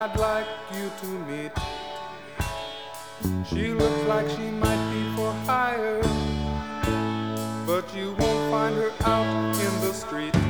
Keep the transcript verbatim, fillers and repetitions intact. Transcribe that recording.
I'd like you to meet. She looks like she might be for hire, but you won't find her out in the street.